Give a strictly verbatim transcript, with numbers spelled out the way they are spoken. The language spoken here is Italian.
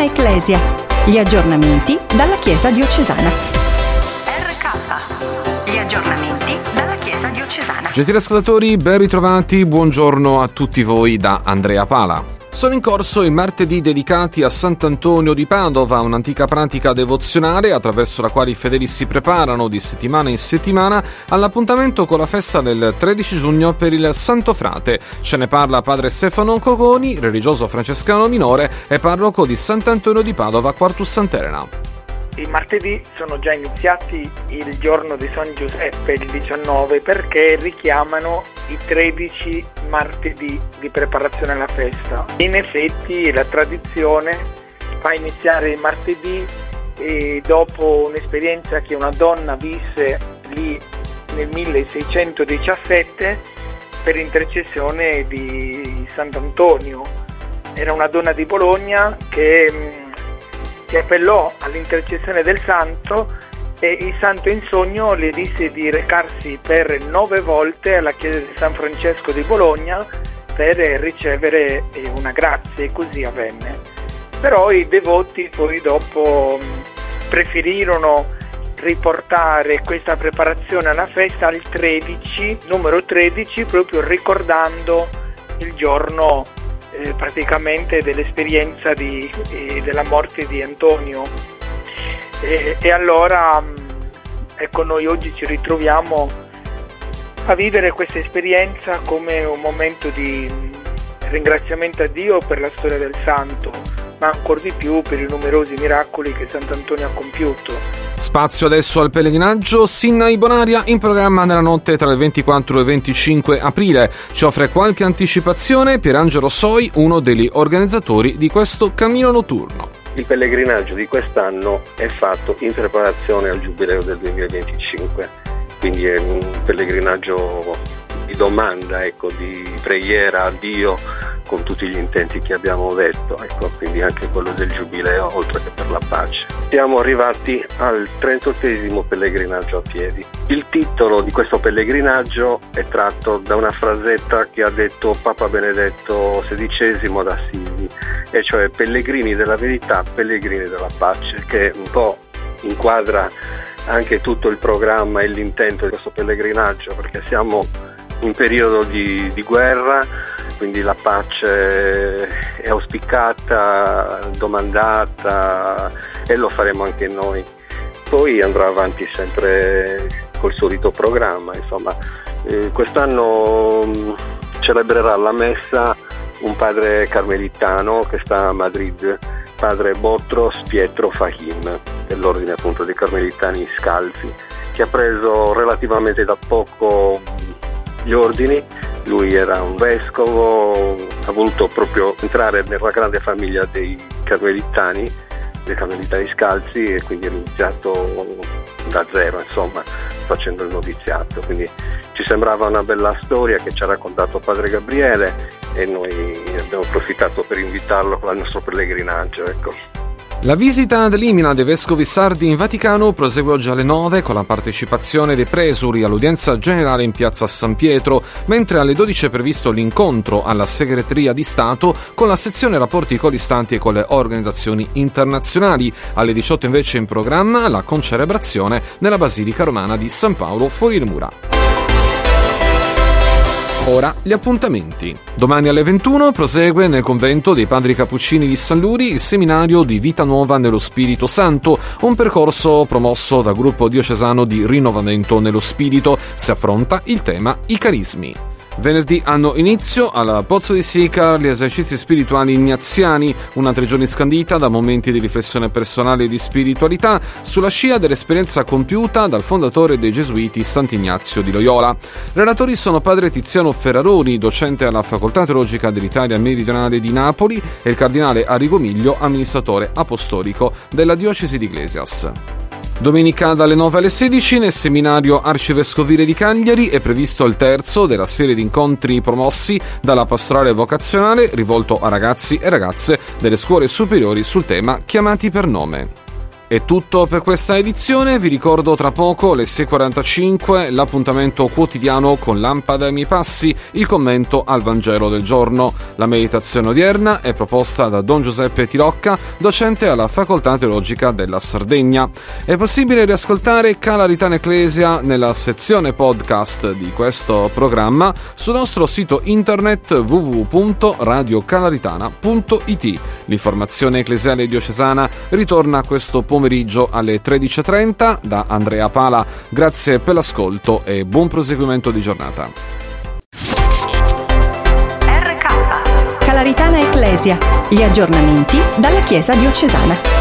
Ecclesia. Gli aggiornamenti dalla Chiesa diocesana. R K. Gli aggiornamenti dalla Chiesa diocesana. Gentili ascoltatori, ben ritrovati, buongiorno a tutti voi da Andrea Pala. Sono in corso i martedì dedicati a Sant'Antonio di Padova, un'antica pratica devozionale attraverso la quale i fedeli si preparano di settimana in settimana all'appuntamento con la festa del tredici giugno per il Santo Frate. Ce ne parla padre Stefano Cogoni, religioso francescano minore e parroco di Sant'Antonio di Padova, Quartus Sant'Elena. I martedì sono già iniziati il giorno di San Giuseppe, il diciannove, perché richiamano i tredici martedì di preparazione alla festa. In effetti la tradizione fa iniziare il martedì e dopo un'esperienza che una donna visse lì nel milleseicentodiciassette per intercessione di Sant'Antonio. Era una donna di Bologna che si appellò all'intercessione del santo e il santo in sogno le disse di recarsi per nove volte alla chiesa di San Francesco di Bologna per ricevere una grazia, e così avvenne. Però i devoti poi dopo preferirono riportare questa preparazione alla festa al tredici, numero tredici, proprio ricordando il giorno Eh, praticamente dell'esperienza di, eh, della morte di Antonio e, e allora ecco, noi oggi ci ritroviamo a vivere questa esperienza come un momento di ringraziamento a Dio per la storia del santo, ma ancora di più per i numerosi miracoli che Sant'Antonio ha compiuto. Spazio adesso al pellegrinaggio Sinai Bonaria, in programma nella notte tra il ventiquattro e il venticinque aprile. Ci offre qualche anticipazione Pierangelo Soi, uno degli organizzatori di questo cammino notturno. Il pellegrinaggio di quest'anno è fatto in preparazione al Giubileo del duemilaventicinque, quindi è un pellegrinaggio di domanda, ecco, di preghiera a Dio con tutti gli intenti che abbiamo detto, ecco, quindi anche quello del Giubileo, oltre che per la pace. Siamo arrivati al trentottesimo pellegrinaggio a piedi. Il titolo di questo pellegrinaggio è tratto da una frasetta che ha detto Papa Benedetto sedicesimo ad Assisi, e cioè pellegrini della verità, pellegrini della pace, che un po' inquadra anche tutto il programma e l'intento di questo pellegrinaggio, perché siamo in periodo di, di guerra, quindi la pace è auspicata, domandata, e lo faremo anche noi. Poi andrà avanti sempre col solito programma, insomma. Eh, quest'anno mh, celebrerà la messa un padre carmelitano che sta a Madrid, padre Botros Pietro Fahim, dell'ordine appunto dei carmelitani scalzi, che ha preso relativamente da poco gli ordini. Lui era un vescovo, ha voluto proprio entrare nella grande famiglia dei carmelitani, dei carmelitani scalzi, e quindi è iniziato da zero, insomma, facendo il noviziato. Quindi ci sembrava una bella storia che ci ha raccontato padre Gabriele e noi abbiamo approfittato per invitarlo al nostro pellegrinaggio, ecco. La visita ad Limina dei vescovi sardi in Vaticano prosegue oggi alle nove con la partecipazione dei presuri all'udienza generale in piazza San Pietro, mentre alle dodici è previsto l'incontro alla segreteria di Stato con la sezione rapporti con gli Stati e con le organizzazioni internazionali. Alle diciotto invece in programma la concelebrazione nella Basilica Romana di San Paolo fuori le mura. Ora gli appuntamenti. Domani alle ventuno prosegue nel convento dei Padri Cappuccini di San Luri il seminario di Vita Nuova nello Spirito Santo, un percorso promosso dal gruppo diocesano di Rinnovamento nello Spirito. Si affronta il tema I carismi. Venerdì hanno inizio alla Pozzo di Sicar gli esercizi spirituali ignaziani, una tre giorni scandita da momenti di riflessione personale e di spiritualità sulla scia dell'esperienza compiuta dal fondatore dei Gesuiti Sant'Ignazio di Loyola. Relatori sono padre Tiziano Ferraroni, docente alla Facoltà Teologica dell'Italia Meridionale di Napoli, e il cardinale Arrigo Miglio, amministratore apostolico della diocesi di Iglesias. Domenica dalle nove alle sedici nel seminario arcivescovile di Cagliari è previsto il terzo della serie di incontri promossi dalla pastorale vocazionale rivolto a ragazzi e ragazze delle scuole superiori sul tema Chiamati per nome. È tutto per questa edizione, vi ricordo tra poco alle sei e quarantacinque l'appuntamento quotidiano con Lampada ai miei passi, il commento al Vangelo del giorno. La meditazione odierna è proposta da Don Giuseppe Tirocca, docente alla Facoltà Teologica della Sardegna. È possibile riascoltare Calaritana Ecclesia nella sezione podcast di questo programma sul nostro sito internet w w w punto radio calaritana punto i t. L'informazione ecclesiale diocesana ritorna questo pomeriggio alle tredici e trenta da Andrea Pala. Grazie per l'ascolto e buon proseguimento di giornata. R K Calaritana Ecclesia, gli aggiornamenti dalla Chiesa diocesana.